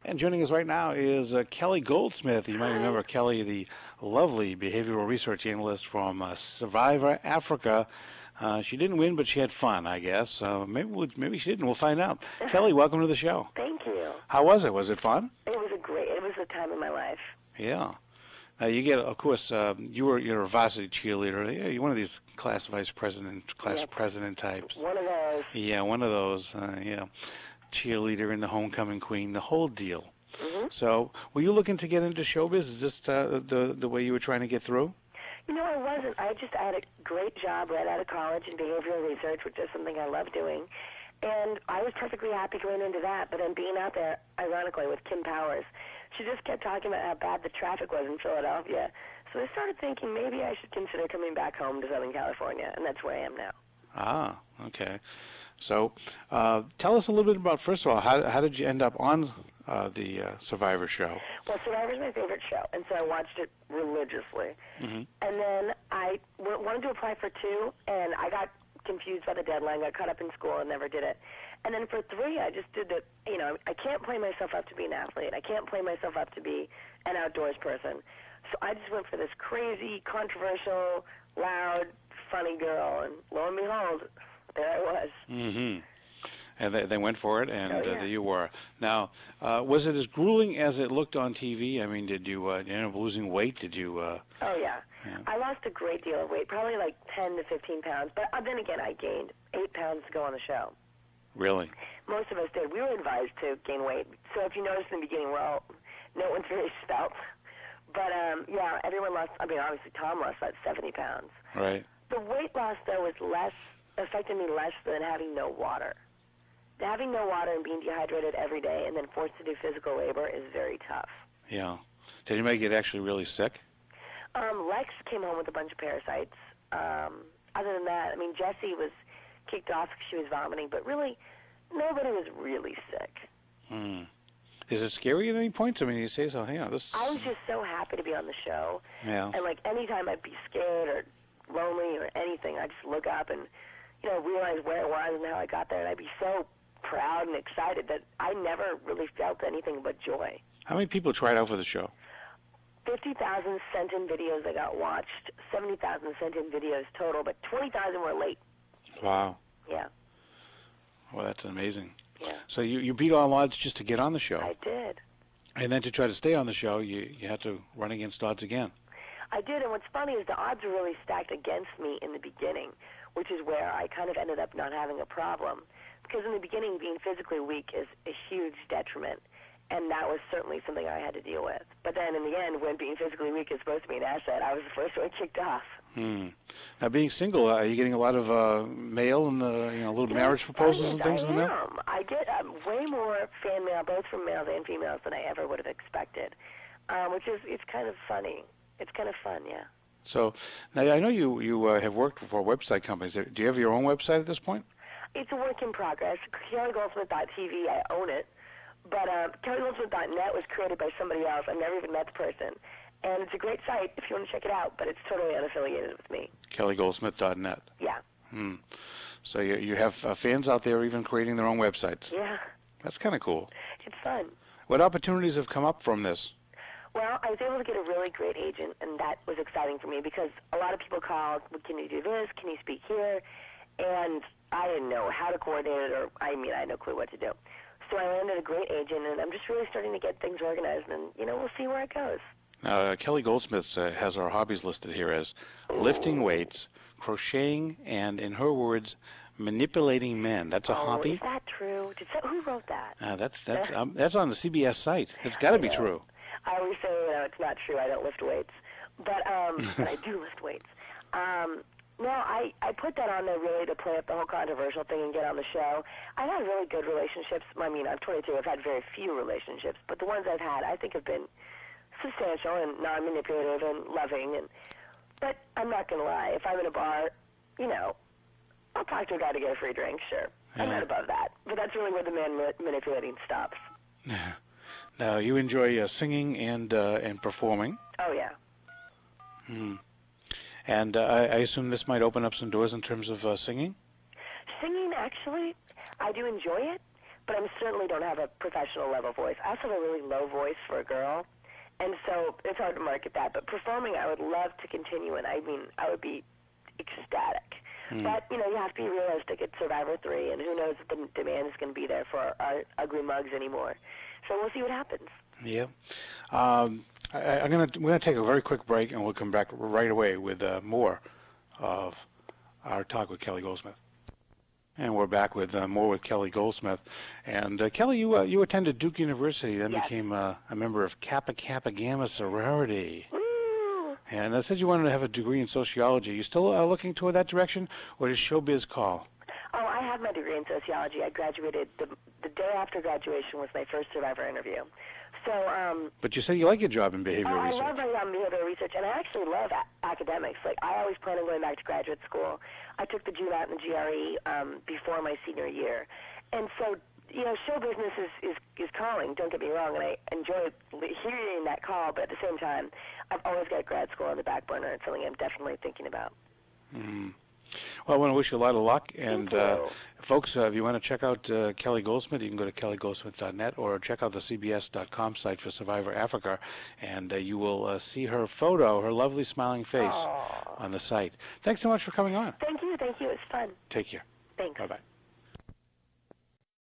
And joining us right now is Kelly Goldsmith. You might Hi. remember Kelly, the lovely behavioral research analyst from Survivor Africa. She didn't win, but she had fun, I guess. Maybe she didn't. We'll find out. Kelly, welcome to the show. Thank you. How was it? Was it fun? It was a time in my life. Yeah. You get, of course, you're a varsity cheerleader. Yeah, you're one of these class vice president, class Yep. president types. One of those. Yeah, one of those. Yeah, cheerleader and the homecoming queen, the whole deal. Mhm. So, were you looking to get into showbiz? Is this the way you were trying to get through? I wasn't. I had a great job right out of college in behavioral research, which is something I love doing. And I was perfectly happy going into that, but then being out there, ironically, with Kim Powers, she just kept talking about how bad the traffic was in Philadelphia. So I started thinking maybe I should consider coming back home to Southern California, and that's where I am now. Ah, okay. So, tell us a little bit about, first of all, how did you end up on the Survivor show? Well, Survivor's my favorite show, and so I watched it religiously. Hmm. And then I wanted to apply for two, and I got confused by the deadline, got caught up in school, and never did it. And then for three, I just did the, I can't play myself up to be an athlete. I can't play myself up to be an outdoors person. So I just went for this crazy, controversial, loud, funny girl, and lo and behold, there I was. Hmm. And they went for it, and Oh, yeah. there you were. Now, was it as grueling as it looked on TV? I mean, did you end up losing weight? Did you? Oh, yeah. Yeah. I lost a great deal of weight, probably like 10 to 15 pounds. But then again, I gained 8 pounds to go on the show. Really? Most of us did. We were advised to gain weight. So if you notice in the beginning, well, no one's very svelte. But, yeah, everyone lost. I mean, obviously, Tom lost about 70 pounds. Right. The weight loss, though, affected me less than having no water. Having no water and being dehydrated every day and then forced to do physical labor is very tough. Yeah. Did anybody get actually really sick? Lex came home with a bunch of parasites. Other than that, I mean, Jessie was kicked off because she was vomiting, but really, nobody was really sick. Hmm. Is it scary at any point? I mean, you say so. Yeah, this. I was just so happy to be on the show. Yeah. And, like, anytime I'd be scared or lonely or anything, I'd just look up and, realize where it was and how I got there, and I'd be so proud and excited that I never really felt anything but joy. How many people tried out for the show? 50,000 sent in videos that got watched, 70,000 sent in videos total, but 20,000 were late. Wow. Yeah. Well, that's amazing. Yeah. So you beat all odds just to get on the show. I did. And then to try to stay on the show, you had to run against odds again. I did, and what's funny is the odds were really stacked against me in the beginning, which is where I kind of ended up not having a problem. Because in the beginning, being physically weak is a huge detriment, and that was certainly something I had to deal with. But then in the end, when being physically weak is supposed to be an asset, I was the first one kicked off. Hmm. Now, being single, are you getting a lot of mail and little marriage proposals and things in the mail? I am. I get way more fan mail, both from males and females, than I ever would have expected, which is it's kind of funny. It's kind of fun, yeah. So now I know you have worked for website companies. Do you have your own website at this point? It's a work in progress. KellyGoldsmith.tv, I own it. But KellyGoldsmith.net was created by somebody else. I've never even met the person. And it's a great site if you want to check it out, but it's totally unaffiliated with me. KellyGoldsmith.net. Yeah. Hmm. So you have fans out there even creating their own websites. Yeah. That's kind of cool. It's fun. What opportunities have come up from this? Well, I was able to get a really great agent, and that was exciting for me because a lot of people called, can you do this? Can you speak here? And I didn't know how to coordinate it, I had no clue what to do. So I landed a great agent, and I'm just really starting to get things organized, and, we'll see where it goes. Now, Kelly Goldsmith has our hobbies listed here as lifting weights, crocheting, and, in her words, manipulating men. That's a hobby? Is that true? Who wrote that? That's on the CBS site. It's got to be true. I always say, it's not true. I don't lift weights. But but I do lift weights. No, I put that on there really to play up the whole controversial thing and get on the show. I've had really good relationships. I mean, I'm 22. I've had very few relationships. But the ones I've had, I think, have been substantial and non-manipulative and loving. But I'm not going to lie. If I'm in a bar, I'll talk to a guy to get a free drink, sure. Yeah. I'm not above that. But that's really where the man manipulating stops. Now, you enjoy singing and performing. Oh, yeah. Hmm. And I assume this might open up some doors in terms of singing? Singing, actually, I do enjoy it, but I certainly don't have a professional level voice. I also have a really low voice for a girl, and so it's hard to market that. But performing, I would love to continue, and I mean, I would be ecstatic. But, you know, you have to be realistic. It's Survivor 3, and who knows if the demand is going to be there for our ugly mugs anymore. So we'll see what happens. Yeah. We're gonna take a very quick break, and we'll come back right away with more of our talk with Kelly Goldsmith. And we're back with more with Kelly Goldsmith. And Kelly, you attended Duke University, then Yes. became a member of Kappa Kappa Gamma sorority. Woo! And I said you wanted to have a degree in sociology. You still looking toward that direction, or does showbiz call? Oh, I have my degree in sociology. I graduated the day after graduation was my first Survivor interview. So, But you said you like your job in behavioral I research. love my behavioral research, and I actually love academics. Like, I always plan on going back to graduate school. I took the GMAT and the GRE before my senior year. And so, you know, show business is calling, don't get me wrong, and I enjoy hearing that call, but at the same time, I've always got grad school on the back burner. It's something I'm definitely thinking about. Well, I want to wish you a lot of luck. And Thank you. folks, if you want to check out Kelly Goldsmith, you can go to kellygoldsmith.net or check out the CBS.com site for Survivor Africa, and you will see her photo, her lovely smiling face Aww. on the site. Thanks so much for coming on. Thank you. Thank you. It's fun. Take care. Thanks. Bye-bye.